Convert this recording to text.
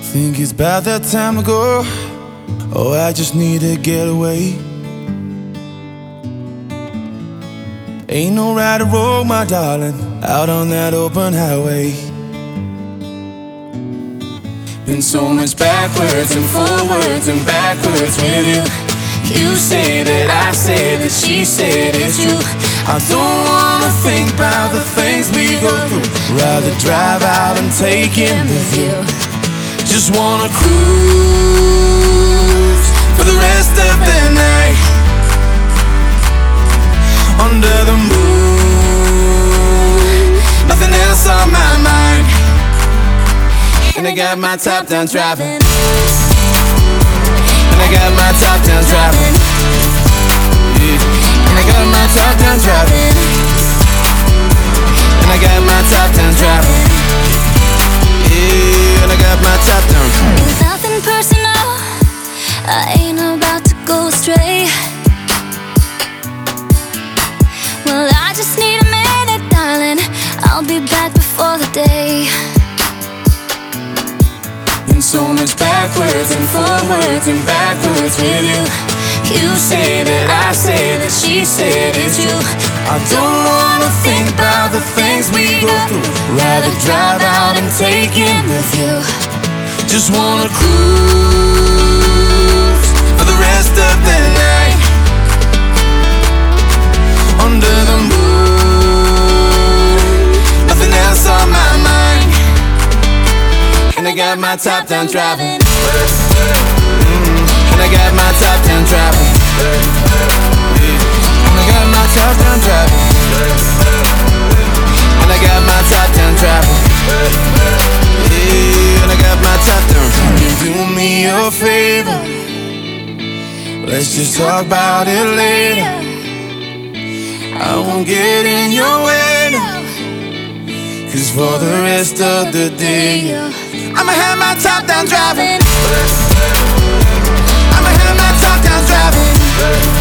Think it's about that time to go. Oh, I just need to get away. Ain't no right or wrong, my darling, out on that open highway. Been so much backwards and forwards and backwards with you. You say that, I say that, she said it's you. I don't wanna think about the things we go through. Rather drive out and take in the view. Just wanna cruise for the rest of the night under the moon, nothing else on my mind. And I got my top down driving, and I got my top down driving, yeah. And I got my top down driving, and I got my top down driving, yeah. And I got my top down. It's nothing personal, I ain't about to go astray. Well, I just need a minute, darling, I'll be back before the day. Been so much backwards and forwards and backwards with you. You say that, I say that, she said it's you. I don't wanna think about the things we go through. Rather drive out and take in the view. Just wanna cruise for the rest of the night under the moon, nothing else on my mind. And I got my top down driving, and I got my top down driving, and I got my top down driving, and I got my top down driving, yeah. And I got my top down. Can you do me a favor? Let's just talk about it later. I won't get in your way now, 'cause for the rest of the day I'ma have my top down driving, I'ma have my top down driving,